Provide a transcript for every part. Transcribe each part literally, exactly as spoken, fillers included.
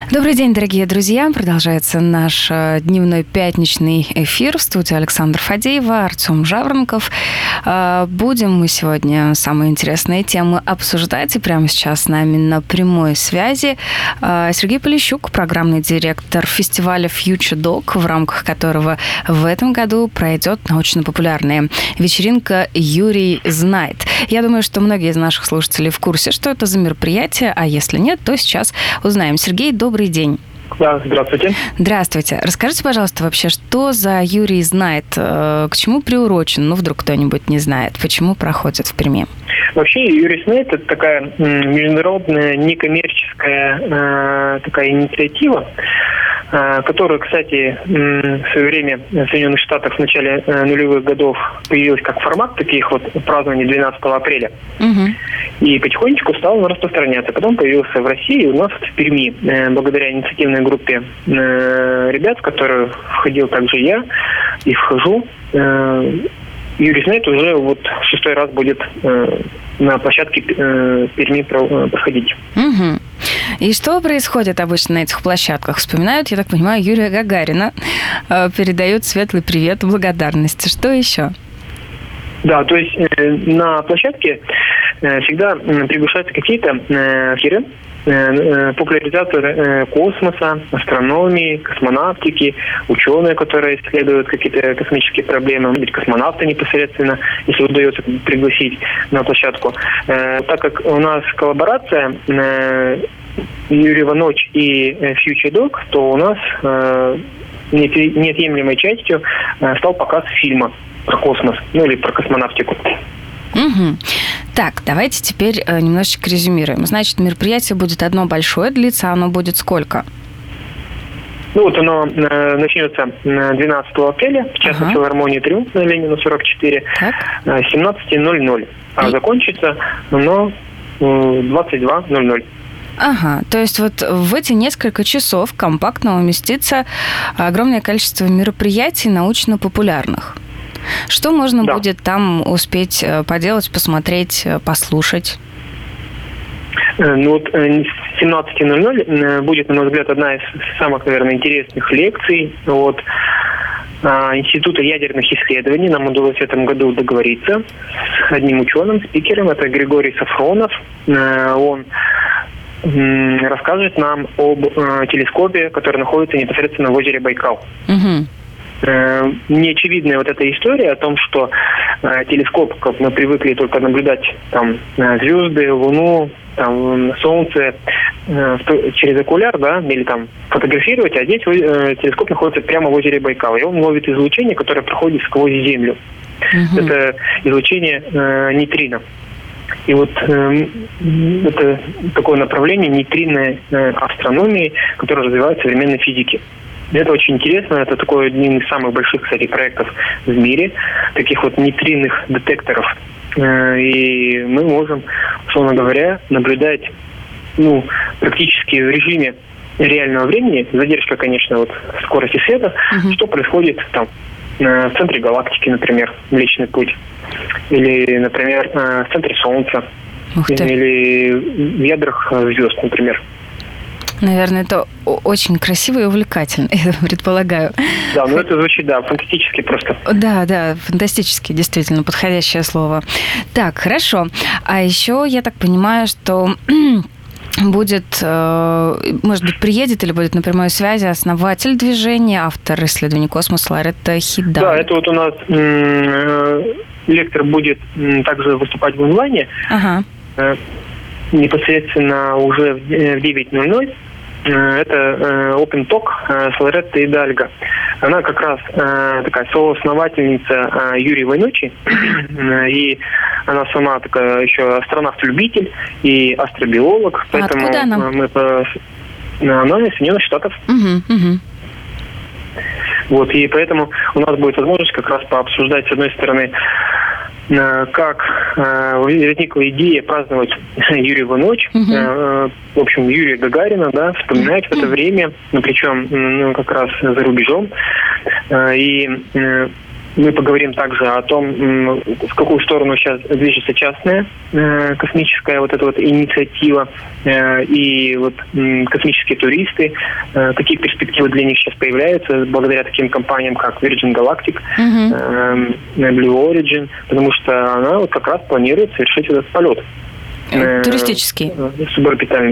Добрый день, дорогие друзья. Продолжается наш дневной пятничный эфир. В студии Александра Фадеева, Артем Жаворонков. Будем мы сегодня самые интересные темы обсуждать. И прямо сейчас с нами на прямой связи Сергей Полищук, программный директор фестиваля Future Dog, в рамках которого в этом году пройдет научно-популярная вечеринка «Юрий знает». Я думаю, что многие из наших слушателей в курсе, что это за мероприятие, а если нет, то сейчас узнаем. Сергей, добрый день. Да, здравствуйте. Здравствуйте. Расскажите, пожалуйста, вообще, что за «Юрий знает», к чему приурочен? Ну, вдруг кто-нибудь не знает, почему проходит в Перми? Вообще, «Юрий знает» — это такая международная некоммерческая такая инициатива, которая, кстати, в свое время в Соединенных Штатах в начале нулевых годов появилась как формат таких вот празднований двенадцатого апреля. Угу. И потихонечку стал распространяться. Потом появился в России, у нас в Перми, благодаря инициативной группе ребят, в которую входил также я и вхожу. «Юрий знает» уже вот шестой раз будет на площадке Перми проходить. Угу. И что происходит обычно на этих площадках? Вспоминают, я так понимаю, Юрия Гагарина, передают светлый привет, благодарности. Что еще? Да, то есть э, на площадке э, всегда э, приглашаются какие-то э, фирмы, э, популяризаторы э, космоса, астрономии, космонавтики, ученые, которые исследуют какие-то космические проблемы, может быть, космонавты непосредственно, если удается пригласить на площадку. Э, так как у нас коллаборация э, «Юрьева ночь» и Future Dog, то у нас э, неотъемлемой частью э, стал показ фильма про космос, ну или про космонавтику. Угу. Так, давайте теперь э, немножечко резюмируем. Значит, мероприятие будет одно большое, длится оно будет сколько? Ну вот оно э, начнется двенадцатого апреля в частной ага. филармонии «Триумф» на Ленина сорок четыре, э, семнадцать ноль ноль, а И... закончится оно э, двадцать два ноль ноль. Ага, то есть вот в эти несколько часов компактно уместится огромное количество мероприятий научно-популярных. Что можно да. будет там успеть поделать, посмотреть, послушать? Ну вот с семнадцать ноль ноль будет, на мой взгляд, одна из самых, наверное, интересных лекций от Института ядерных исследований. Нам удалось в этом году договориться с одним ученым, спикером. Это Григорий Сафронов. Он расскажет нам об телескопе, который находится непосредственно в озере Байкал. Угу. Неочевидная вот эта история о том, что э, телескоп, как мы привыкли только наблюдать там звезды, Луну, там Солнце э, через окуляр, да, или там фотографировать, а здесь э, телескоп находится прямо в озере Байкал, и он ловит излучение, которое проходит сквозь Землю. Угу. Это излучение э, нейтрино. И вот э, это такое направление нейтринной э, астрономии, которое развивает в современной физике. Это очень интересно. Это такой один из самых больших, кстати, проектов в мире. Таких вот нейтринных детекторов. И мы можем, условно говоря, наблюдать ну, практически в режиме реального времени, задержка, конечно, вот скорости света, угу. что происходит там в центре галактики, например, Млечный Путь. Или, например, в центре Солнца. Или в ядрах звезд, например. Наверное, это очень красиво и увлекательно, я предполагаю. Да, ну это звучит, да, фантастически просто. Да, да, фантастически, действительно, подходящее слово. Так, хорошо. А еще я так понимаю, что будет, может быть, приедет или будет на прямой связи основатель движения, автор исследований космоса Лоретта Хидальго. Да, это вот у нас м- лектор будет м- также выступать в онлайне. Ага. Непосредственно уже в девять ноль ноль. Это Open Talk с Лореттой Хидальго. Она как раз такая соосновательница Юрьевой ночи. И она сама такая еще астронавт-любитель и астробиолог. А поэтому откуда она? Мы по... Она из Соединенных Штатов. Угу, угу. Вот, и поэтому у нас будет возможность как раз пообсуждать, с одной стороны, как э, возникла идея праздновать Юрьеву ночь. Uh-huh. Э, в общем, Юрия Гагарина, да, вспоминать uh-huh. в это время, ну, причем ну, как раз за рубежом. Э, и э, Мы поговорим также о том, в какую сторону сейчас движется частная э, космическая вот эта вот инициатива э, и вот э, космические туристы, э, какие перспективы для них сейчас появляются благодаря таким компаниям, как Virgin Galactic, uh-huh. э, Blue Origin, потому что она вот как раз планирует совершить этот полет. Э, Туристический. Э, суборбитальный.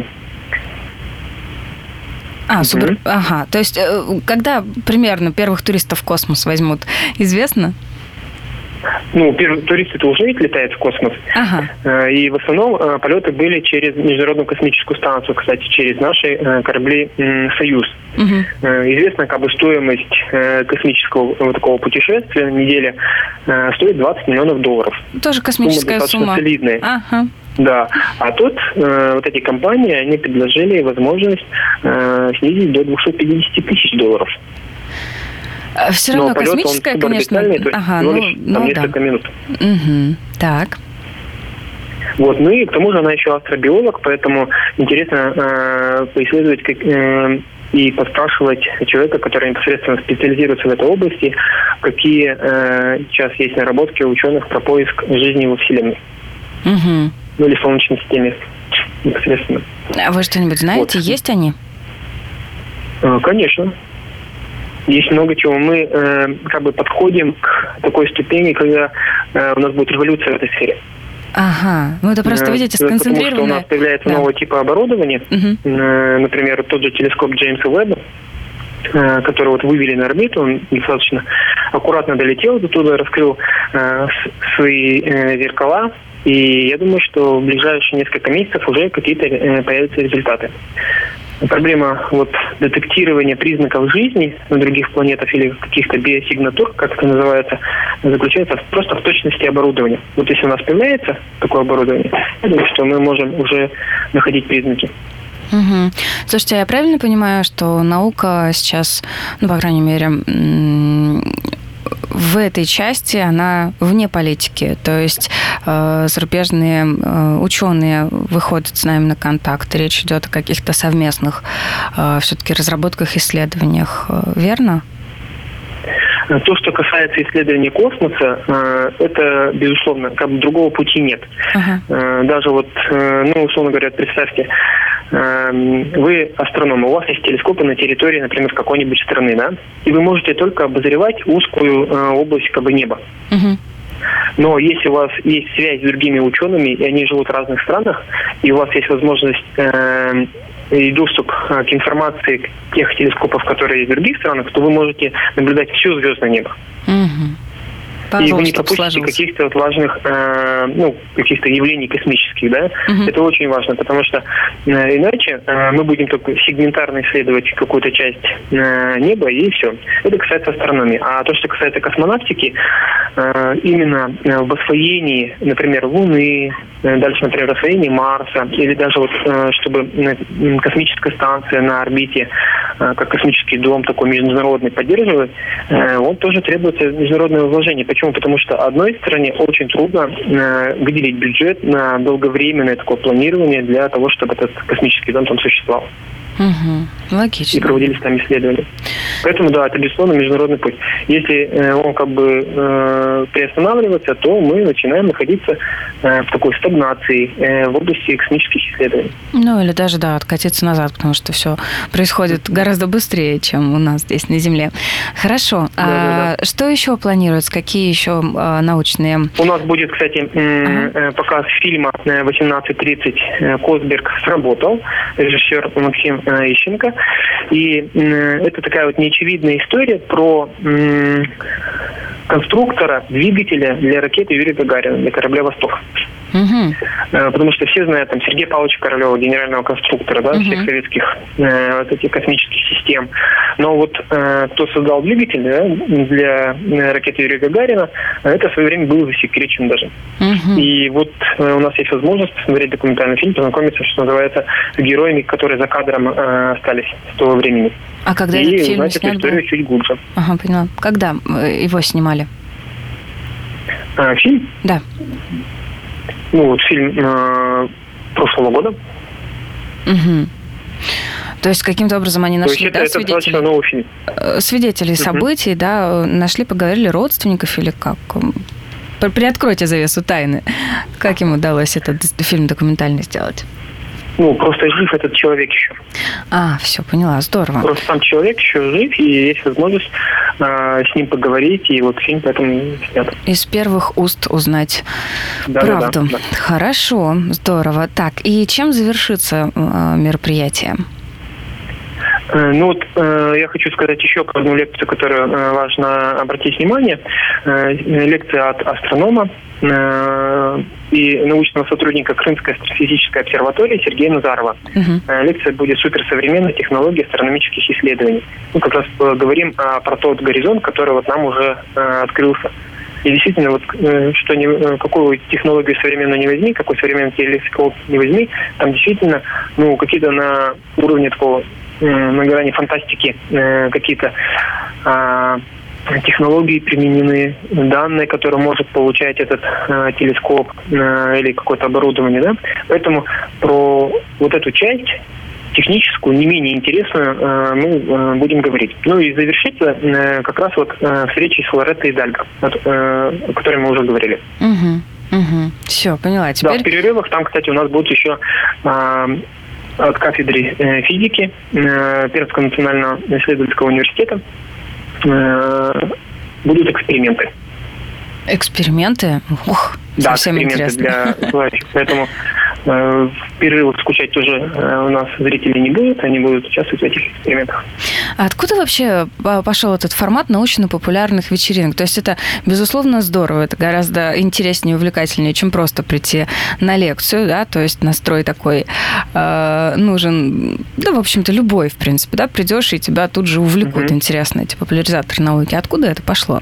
А, супер. Mm-hmm. Ага. То есть, когда примерно первых туристов в космос возьмут, известно? Ну, первые туристы-то уже ведь летают в космос. Ага. И в основном полеты были через Международную космическую станцию, кстати, через наши корабли «Союз». Угу. Известно, как бы стоимость космического вот такого путешествия неделя стоит двадцать миллионов долларов. Тоже космическая сумма. Достаточно солидная. Ага. Да. А тут э, вот эти компании, они предложили возможность э, снизить до двести пятьдесят тысяч долларов. Все равно полет, космическая, конечно. То есть ага, всего ну, лишь ну, там несколько да. минут. Угу. Так. Вот, ну и к тому же она еще астробиолог, поэтому интересно э, поисследовать как, э, и поспрашивать человека, который непосредственно специализируется в этой области, какие э, сейчас есть наработки у ученых про поиск жизни во Вселенной. Угу. Ну или в Солнечной системе непосредственно. А вы что-нибудь знаете, вот. Есть они? Э, конечно. Есть много чего. Мы э, как бы подходим к такой ступени, когда э, у нас будет революция в этой сфере. Ага. Ну это просто, видите, сконцентрированное. Потому что у нас появляется да. нового типа оборудования. Угу. Э, например, тот же телескоп Джеймса Уэбба, э, который вот вывели на орбиту, он достаточно аккуратно долетел до туда, раскрыл э, свои э, зеркала. И я думаю, что в ближайшие несколько месяцев уже какие-то э, появятся результаты. Проблема вот детектирования признаков жизни на других планетах или каких-то биосигнатур, как это называется, заключается просто в точности оборудования. Вот если у нас появляется такое оборудование, я думаю, что мы можем уже находить признаки. Угу. Слушайте, я правильно понимаю, что наука сейчас, ну, по крайней мере, в этой части она вне политики, то есть э, зарубежные э, ученые выходят с нами на контакт, речь идет о каких-то совместных э, все-таки разработках, исследованиях, э, верно? То, что касается исследований космоса, э, это, безусловно, как бы другого пути нет. Uh-huh. Э, даже вот, э, ну, условно говоря, представьте, вы астроном, у вас есть телескопы на территории, например, какой-нибудь страны, да, и вы можете только обозревать узкую э, область как бы неба. Uh-huh. Но если у вас есть связь с другими учеными, и они живут в разных странах, и у вас есть возможность э, и доступ к информации тех телескопов, которые есть в других странах, то вы можете наблюдать все звездное небо. Uh-huh. И вы не пропустите каких-то вот важных, э, ну, каких-то явлений космических, да? Uh-huh. Это очень важно, потому что э, иначе э, мы будем только сегментарно исследовать какую-то часть э, неба, и все. Это касается астрономии. А то, что касается космонавтики, э, именно в освоении, например, Луны, э, дальше, например, в освоении Марса, или даже вот, э, чтобы э, космическая станция на орбите, э, как космический дом такой международный поддерживать, э, он тоже требуется международного вложения. Почему? Потому что одной стране очень трудно э, выделить бюджет на долговременное такое планирование для того, чтобы этот космический дом там существовал. Угу. Логично. И проводились там исследования. Поэтому, да, это, безусловно, международный путь. Если э, он как бы э, приостанавливается, то мы начинаем находиться э, в такой стагнации э, в области космических исследований. Ну, или даже, да, откатиться назад, потому что все происходит гораздо быстрее, чем у нас здесь на Земле. Хорошо. Да, а да, да. Что еще планируется? Какие еще а, научные... У нас будет, кстати, м- ага. показ фильма восемнадцать тридцать «Косберг сработал», режиссер Максим Ищенко. И э, это такая вот неочевидная история про э, конструктора двигателя для ракеты Юрия Гагарина, для корабля «Восток». Uh-huh. Э, потому что все знают там Сергея Павловича Королева, генерального конструктора, да, uh-huh. всех советских э, вот этих космических систем. Но вот э, кто создал двигатель, да, для э, ракеты Юрия Гагарина, это в свое время было засекречено даже. Uh-huh. И вот э, у нас есть возможность посмотреть документальный фильм, познакомиться, что называется, с героями, которые за кадром э, остались с того времени. А когда и этот фильм узнать эту историю был? Чуть глубже. Ага, поняла. Когда его снимали? А, фильм? Да. Ну, вот фильм э, прошлого года. Угу. То есть каким-то образом они нашли, это, да, это свидетелей, новый фильм. свидетелей uh-huh. событий, да, нашли, поговорили, родственников или как? Приоткройте завесу тайны. Как им удалось этот фильм документальный сделать? Ну, просто жив этот человек еще. А, все, поняла, здорово. Просто сам человек еще жив, и есть возможность э, с ним поговорить, и вот фильм поэтому снят. Из первых уст узнать да, правду. Да, да, да. Хорошо, здорово. Так, и чем завершится э, мероприятие? Ну вот э, я хочу сказать еще про одну лекцию, которую э, важно обратить внимание. Э, лекция от астронома э, и научного сотрудника Крымской астрофизической обсерватории Сергея Назарова. Uh-huh. Э, лекция будет суперсовременной технологии астрономических исследований. Мы как раз говорим э, про тот горизонт, который вот нам уже э, открылся. И действительно, вот э, что не, какую технологию современную не возьми, какой современный телескоп не возьми, там действительно ну, какие-то на уровне такого на грани фантастики э, какие-то э, технологии применены, данные, которые может получать этот э, телескоп э, или какое-то оборудование, да. Поэтому про вот эту часть техническую, не менее интересную, э, мы э, будем говорить. Ну и завершится э, как раз вот э, встречей с Лореттой Идальго, э, о которой мы уже говорили. Угу, угу. Все, поняла. Теперь... Да, в перерывах там, кстати, у нас будут еще э, от кафедры э, физики э, Пермского национального исследовательского университета э, будут эксперименты. Эксперименты? Ух, да, совсем эксперименты интересно. для желающих. Поэтому э, в перерывах скучать тоже э, у нас зрители не будут, они будут участвовать в этих экспериментах. А откуда вообще пошел этот формат научно-популярных вечеринок? То есть это, безусловно, здорово, это гораздо интереснее и увлекательнее, чем просто прийти на лекцию, да, то есть настрой такой э, нужен, да, в общем-то, любой, в принципе, да, придешь, и тебя тут же увлекут, mm-hmm. интересно, эти популяризаторы науки. Откуда это пошло?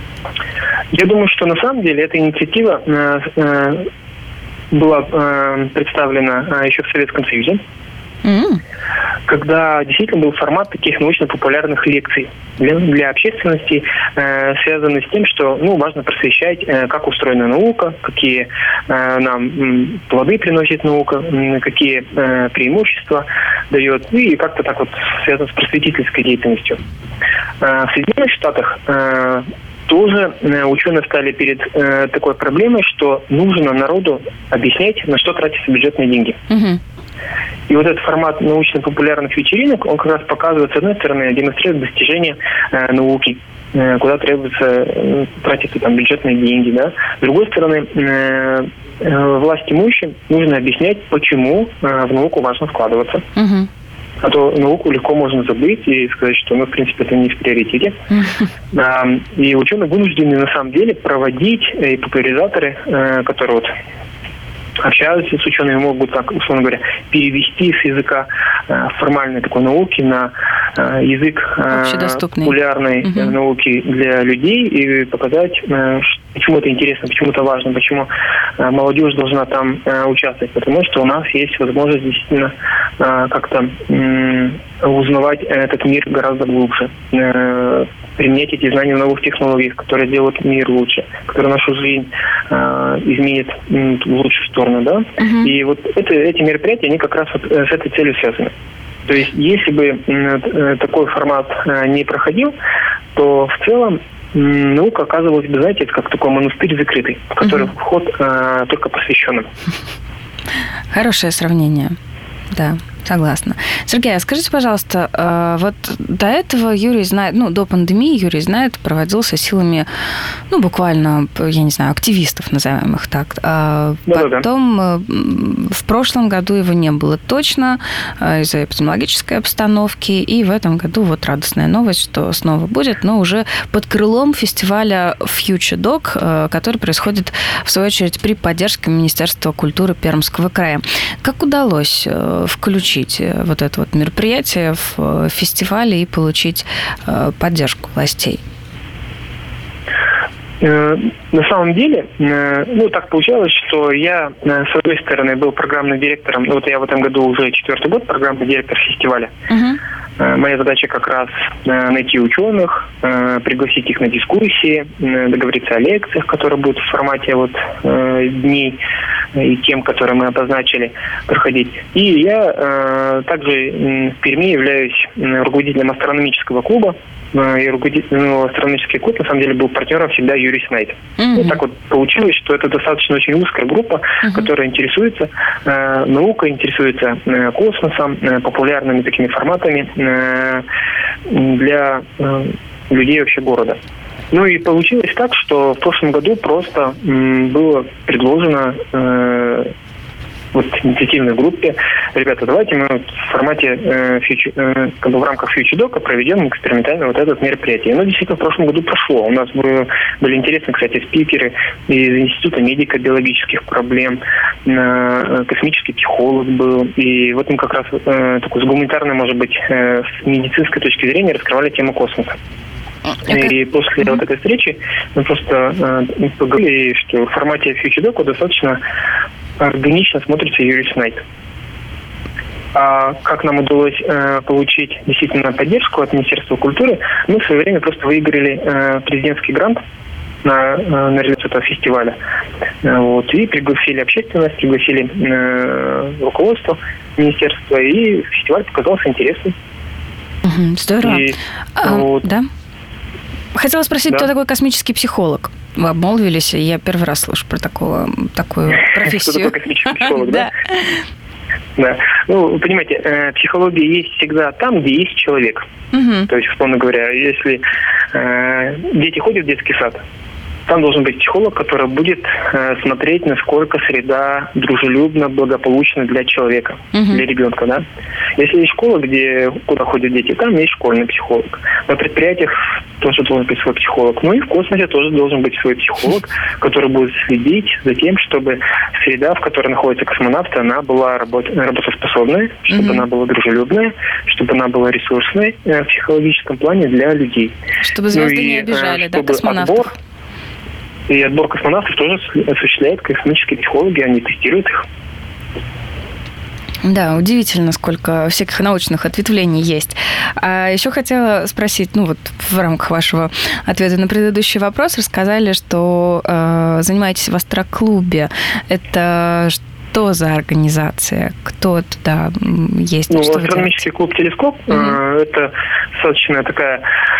Я думаю, что на самом деле эта инициатива э, э, была э, представлена э, еще в Советском Союзе, mm-hmm. когда действительно был формат таких научно-популярных лекций для, для общественности, э, связанный с тем, что ну, важно просвещать, э, как устроена наука, какие э, нам м, плоды приносит наука, м, какие э, преимущества дает, и как-то так вот связано с просветительской деятельностью. Э, в Соединенных Штатах э, тоже ученые стали перед э, такой проблемой, что нужно народу объяснять, на что тратятся бюджетные деньги. Uh-huh. И вот этот формат научно-популярных вечеринок, он как раз показывает, с одной стороны, демонстрирует достижения э, науки, э, куда требуется э, тратиться там бюджетные деньги, да. С другой стороны, э, э, власть имущим нужно объяснять, почему э, в науку важно вкладываться. Uh-huh. А то науку легко можно забыть и сказать, что, ну, в принципе, это не в приоритете. Mm-hmm. И ученые вынуждены, на самом деле, проводить, и популяризаторы, которые вот общаются с учеными, могут, так, условно говоря, перевести с языка формальной такой науки на язык популярной mm-hmm. науки для людей и показать, почему это интересно, почему это важно, почему молодежь должна там участвовать. Потому что у нас есть возможность действительно как-то узнавать этот мир гораздо глубже, применять эти знания в новых технологиях, которые делают мир лучше, которые нашу жизнь изменят в лучшую сторону, да. Uh-huh. И вот это, эти мероприятия, они как раз вот с этой целью связаны. То есть, если бы такой формат не проходил, то в целом наука оказывалась бы, знаете, это как такой монастырь закрытый, в который uh-huh. вход а, только посвященным. Хорошее сравнение, да. Согласна. Сергей, а скажите, пожалуйста, вот до этого Юрий знает, ну, до пандемии Юрий знает, проводился силами, ну, буквально, я не знаю, активистов, назовем их так. А потом в прошлом году его не было точно из-за эпидемиологической обстановки, и в этом году вот радостная новость, что снова будет, но уже под крылом фестиваля Future Doc, который происходит, в свою очередь, при поддержке Министерства культуры Пермского края. Как удалось включить вот это вот мероприятие в фестивале и получить поддержку властей? На самом деле, ну, так получалось, что я, с одной стороны, был программным директором, вот я в этом году уже четвертый год программный директор фестиваля. Uh-huh. Моя задача как раз найти ученых, пригласить их на дискуссии, договориться о лекциях, которые будут в формате вот дней и тем, которые мы обозначили, проходить. И я э, также в Перми являюсь руководителем астрономического клуба. И руководитель, ну, астрономический клуб, на самом деле, был партнером всегда Юрис Найт. Mm-hmm. И так вот получилось, что это достаточно очень узкая группа, mm-hmm. которая интересуется э, наукой, интересуется э, космосом, э, популярными такими форматами э, для э, людей вообще города. Ну и получилось так, что в прошлом году просто м, было предложено э, вот инициативной группе: ребята, давайте мы в формате э, фьючер, э, как бы в рамках фьючердока проведем экспериментально вот это мероприятие. Оно действительно в прошлом году прошло. У нас были, были интересны, кстати, спикеры из Института медико-биологических проблем, э, космический психолог был. И вот мы как раз э, такой с гуманитарной, может быть, э, с медицинской точки зрения раскрывали тему космоса. И после mm-hmm. вот этой встречи мы просто э, поговорили, что в формате фьючердока достаточно органично смотрится Юрис Найт. А как нам удалось э, получить действительно поддержку от Министерства культуры, мы в свое время просто выиграли э, президентский грант на, на реализацию этого фестиваля. Вот, и пригласили общественность, пригласили э, руководство министерства, и фестиваль показался интересным. Mm-hmm. Здорово. И, а, вот, да? Хотела спросить, да. Кто такой космический психолог? Вы обмолвились, я первый раз слышу про такого, такую профессию. Что такое космический психолог, да? Да. Ну, вы понимаете, психология есть всегда там, где есть человек. То есть, условно говоря, если дети ходят в детский сад, там должен быть психолог, который будет э, смотреть, насколько среда дружелюбна, благополучна для человека, uh-huh. для ребенка, да. Если есть школа, где куда ходят дети, там есть школьный психолог. На предприятиях тоже должен быть свой психолог. Ну и в космосе тоже должен быть свой психолог, который будет следить за тем, чтобы среда, в которой находятся космонавты, она была работ... работоспособной, чтобы uh-huh. она была дружелюбная, чтобы она была ресурсной э, в психологическом плане для людей. Чтобы звезды ну и, не обижали, э, да, космонавтов? Отбор, И отбор космонавтов тоже осуществляет космические психологи, они тестируют их. Да, удивительно, сколько всяких научных ответвлений есть. А еще хотела спросить, ну вот в рамках вашего ответа на предыдущий вопрос рассказали, что э, занимаетесь в астроклубе. Это что за организация? Кто туда есть? Ну, астрономический клуб «Телескоп» mm-hmm. э, это достаточно такая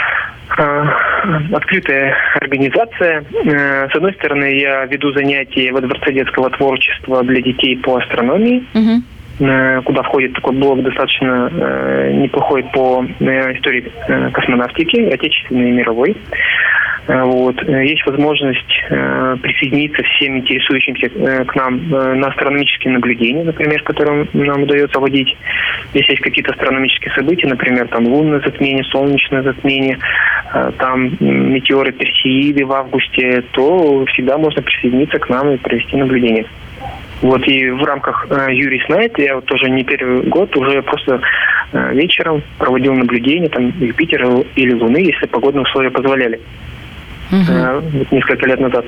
открытая организация. С одной стороны, я веду занятия во Дворце детского творчества для детей по астрономии, uh-huh. куда входит такой блок достаточно неплохой по истории космонавтики, отечественной и мировой. Вот. Есть возможность э, присоединиться всем интересующимся э, к нам э, на астрономические наблюдения, например, которые нам удается водить. Если есть какие-то астрономические события, например, там лунное затмение, солнечное затмение, э, там метеоры Персеиды в августе, то всегда можно присоединиться к нам и провести наблюдение. Вот, и в рамках э, Юрис Найт я вот тоже не первый год уже просто э, вечером проводил наблюдения там Юпитера или Луны, если погодные условия позволяли. Uh-huh. Несколько лет назад.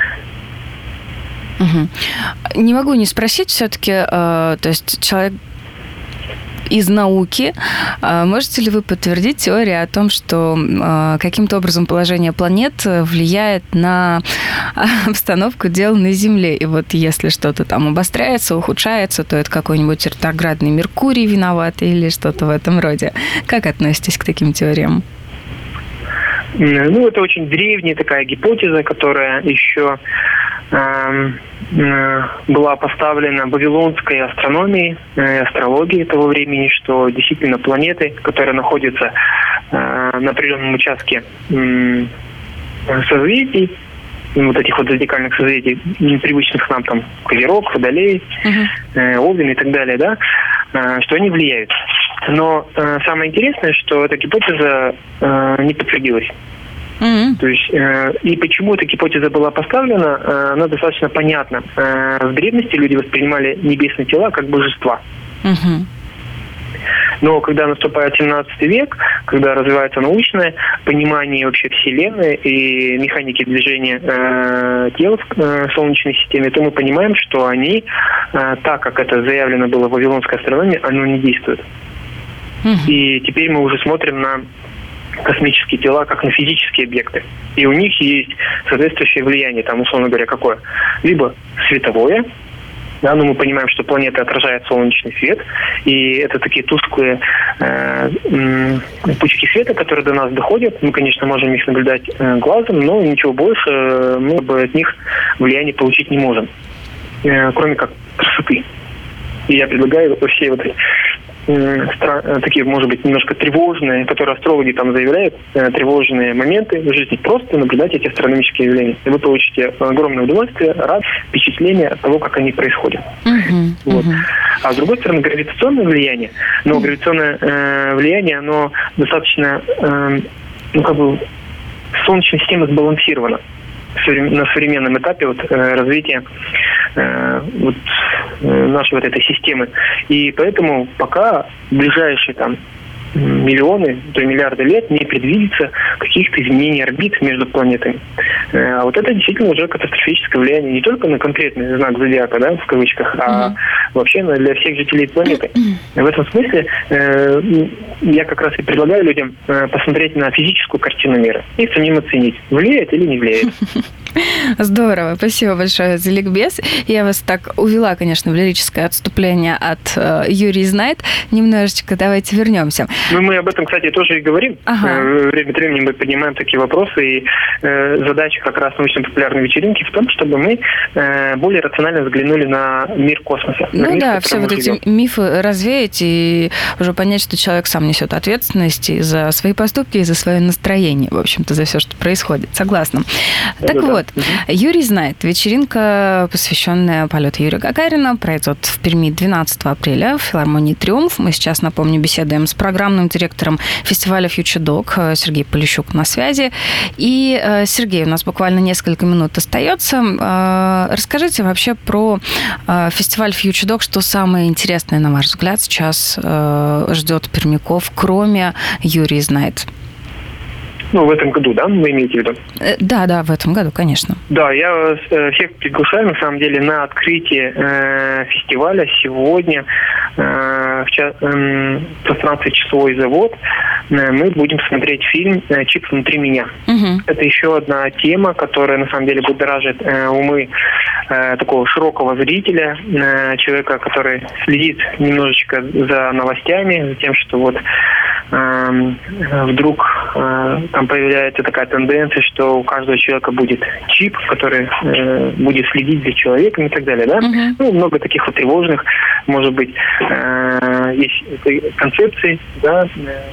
Uh-huh. Не могу не спросить все-таки, э, то есть человек из науки, э, можете ли вы подтвердить теорию о том, что э, каким-то образом положение планет влияет на обстановку дел на Земле? И вот если что-то там обостряется, ухудшается, то это какой-нибудь ретроградный Меркурий виноват или что-то в этом роде. Как относитесь к таким теориям? Ну, это очень древняя такая гипотеза, которая еще э, э, была поставлена вавилонской астрономией, э, астрологией того времени, что действительно планеты, которые находятся э, на определенном участке э, созвездий, вот этих вот зодиакальных созвездий, привычных нам там Козерог, Водолей, uh-huh. э, Овен и так далее, да, э, что они влияют. Но э, самое интересное, что эта гипотеза э, не подтвердилась. Mm-hmm. То есть, э, и почему эта гипотеза была поставлена, э, она достаточно понятна. Э, в древности люди воспринимали небесные тела как божества. Mm-hmm. Но когда наступает семнадцатый век, когда развивается научное понимание вообще Вселенной и механики движения э, тел в э, Солнечной системе, то мы понимаем, что они, э, так как это заявлено было в вавилонской астрономии, оно не действует. Mm-hmm. И теперь мы уже смотрим на космические тела как на физические объекты. И у них есть соответствующее влияние, там, условно говоря, какое? Либо световое, Да, но мы понимаем, что планета отражает солнечный свет, и это такие тусклые э, э, пучки света, которые до нас доходят. Мы, конечно, можем их наблюдать э, глазом, но ничего больше э, мы от них влияния получить не можем, э, кроме как красоты. И я предлагаю во все вот эти такие, может быть, немножко тревожные, которые астрологи там заявляют, тревожные моменты в жизни, просто наблюдать эти астрономические явления. И вы получите огромное удовольствие, радость, впечатление от того, как они происходят. Uh-huh, вот. uh-huh. А с другой стороны, гравитационное влияние, но uh-huh. гравитационное э, влияние, оно достаточно, э, ну, как бы, Солнечная система сбалансирована на современном этапе вот, э, развития э, вот, э, нашей вот этой системы. И поэтому пока в ближайшие там миллионы, до миллиарда лет не предвидится каких-то изменений орбит между планетами. А вот это действительно уже катастрофическое влияние не только на конкретный знак зодиака, да, в кавычках, а mm-hmm. вообще для всех жителей планеты. В этом смысле э, я как раз и предлагаю людям э, посмотреть на физическую картину мира и самим оценить, влияет или не влияет. Здорово, спасибо большое за ликбез. Я вас так увела, конечно, в лирическое отступление от э, Юрий знает. Немножечко давайте вернемся. Ну, мы об этом, кстати, тоже и говорим. Ага. Время от времени мы поднимаем такие вопросы, и э, задача как раз научно-популярной вечеринки в том, чтобы мы э, более рационально взглянули на мир космоса. Ну мир, да, все вот живем. эти мифы развеять и уже понять, что человек сам несет ответственность и за свои поступки, и за свое настроение, в общем-то, за все, что происходит. согласна. Да, так да, вот, да. Юрий знает. Вечеринка, посвященная полету Юрия Гагарина, пройдет в Перми двенадцатого апреля в филармонии «Триумф». Мы сейчас, напомню, беседуем с программным директором фестиваля Future Dog Сергей Полищук на связи. И, Сергей, у нас буквально несколько минут остается. Расскажите вообще про фестиваль Future Dog, что самое интересное, на ваш взгляд, сейчас ждет пермяков, кроме Юрий знает. Ну, в этом году, да, вы имеете в виду? Да, да, в этом году, конечно. Да, я всех приглашаю, на самом деле, на открытие э, фестиваля сегодня э, в, ча- э, в пространстве «Часовой завод» э, мы будем смотреть фильм «Чип внутри меня». Угу. Это еще одна тема, которая, на самом деле, будоражит э, умы э, такого широкого зрителя, э, человека, который следит немножечко за новостями, за тем, что вот э, вдруг э, там появляется такая тенденция, что у каждого человека будет чип, который э, будет следить за человеком и так далее, да? Uh-huh. Ну, много таких вот тревожных, может быть, э, есть концепций, да,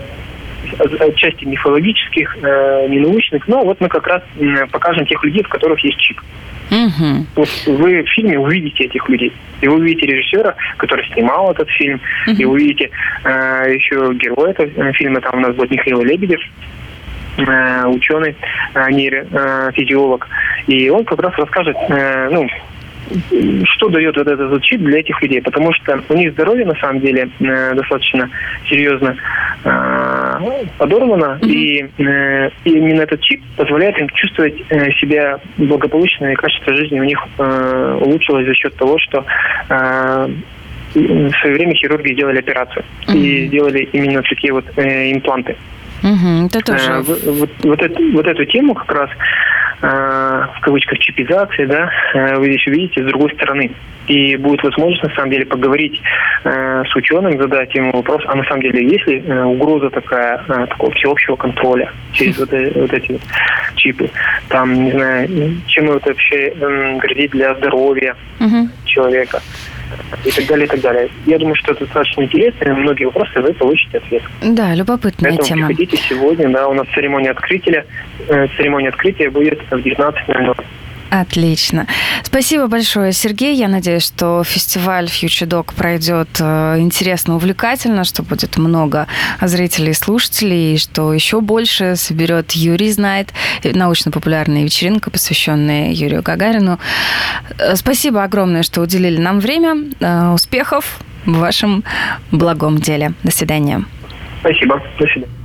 э, отчасти мифологических, э, ненаучных, но вот мы как раз э, покажем тех людей, в которых есть чип. Uh-huh. Вот вы в фильме увидите этих людей. И вы увидите режиссера, который снимал этот фильм, uh-huh. и увидите э, еще героя этого фильма, там у нас будет Михаил Лебедев, ученый, нейрофизиолог, и он как раз расскажет, ну, что дает вот этот чип для этих людей, потому что у них здоровье на самом деле достаточно серьезно подорвано, mm-hmm. и, и именно этот чип позволяет им чувствовать себя благополучно, и качество жизни у них улучшилось за счет того, что в свое время хирурги делали операцию mm-hmm. и делали именно такие вот импланты. Угу, это тоже... А, вот, вот, эту, вот эту тему как раз, а, в кавычках, чипизации, да, вы здесь увидите с другой стороны. И будет возможность, на самом деле, поговорить а, с ученым, задать ему вопрос, а на самом деле есть ли а, угроза такая, а, такого всеобщего контроля через вот, вот эти вот чипы. Там, не знаю, чем это вообще м, грозит для здоровья угу. человека. И так далее, и так далее. Я думаю, что это достаточно интересно, и на многие вопросы вы получите ответ. Да, любопытная Поэтому тема. Приходите сегодня, да, у нас церемония открытия, э, церемония открытия будет в девятнадцать ноль ноль. Отлично. Спасибо большое, Сергей. Я надеюсь, что фестиваль Future Dog пройдет интересно, увлекательно, что будет много зрителей и слушателей, и что еще больше соберет Юрий знает, научно-популярная вечеринка, посвященная Юрию Гагарину. Спасибо огромное, что уделили нам время. Успехов в вашем благом деле. До свидания. Спасибо. До свидания.